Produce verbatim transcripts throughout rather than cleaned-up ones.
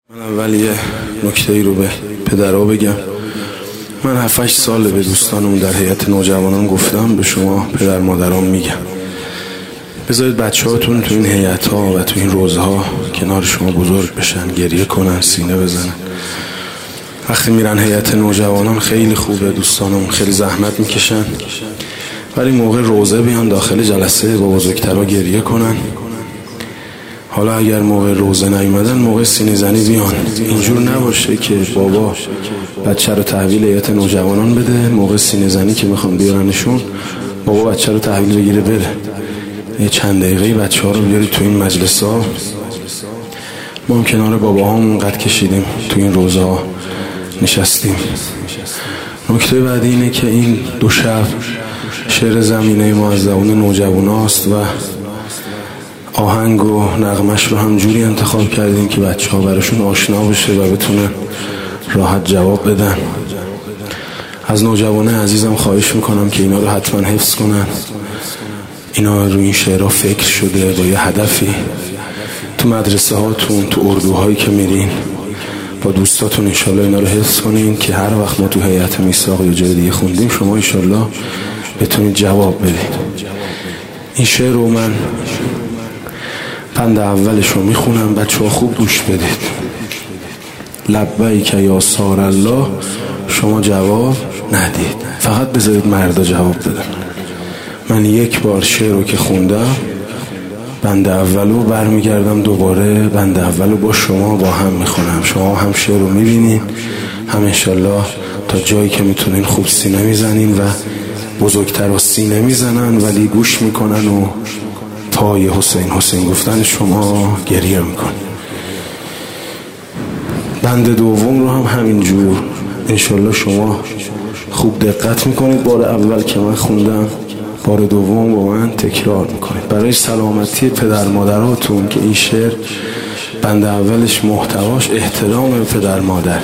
من اول یه نکته‌ای رو به پدرها بگم. من هفت هشت ساله به دوستانم در هیئت نوجوانان گفتم، به شما پدر مادران میگم بذارید بچه هاتون تو این هیئت ها و تو این روزها کنار شما بزرگ بشن، گریه کنن، سینه بزنن. وقتی میرن هیئت نوجوانان خیلی خوبه، دوستانم خیلی زحمت میکشن، ولی موقع روزه بیان داخل جلسه با بزرگترها گریه کنن. حالا اگر موقع روزه نیومدن موقع سینه زنی بیان. اینجور نباشه که بابا بچه رو تحویل هیئت نوجوانان بده، موقع سینه زنی که میخوان بیارنشون بابا بچه رو تحویل بگیره بره. یه چند دقیقه بچه ها رو بیاری تو این مجلس ها. ما هم کنار بابا هم اونقدر کشیدیم، تو این روزه ها نشستیم. نکته بعدی اینه که این دو شب شعر زمینه ما از زبان نوجوان هاست و آهنگ و نغمش رو هم جوری انتخاب کردیم که بچه ها براشون آشنا بشه و بتونن راحت جواب بدن. از نوجوانه عزیزم خواهش میکنم که اینا رو حتما حفظ کنن. اینا رو این شعرها فکر شده با یه هدفی. تو مدرسه هاتون، تو اردوهایی که میرین با دوستاتون انشالله اینا رو حفظ کنین که هر وقت ما تو هیئت میثاق یا جای دیگه خوندیم شما انشالله بتونید جواب بدید. این شعر رو من پند اولش رو میخونم، بچه ها خوب گوش بدید. لبیک یا سار الله، شما جواب ندید، فقط بذارید مردا جواب بدن. من یک بار شعر رو که خوندم بند اولو برمیگردم دوباره بند اولو با شما با هم میخونم. شما هم شعر رو میبینین، هم انشالله تا جایی که میتونین خوب سینه میزنین و بزرگتر و سینه میزنن ولی گوش میکنن و پای حسین حسین گفتن شما گریه میکن. بند دوم رو هم همینجور انشالله شما خوب دقت میکنید. بار اول که من خوندم بار دوم با من تکرار میکنید برای سلامتی پدر مادراتون که این شعر بند اولش محتواش احترام به پدر مادر.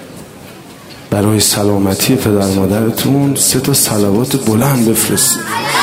برای سلامتی پدر مادرتون سه تا صلوات بلند بفرستید.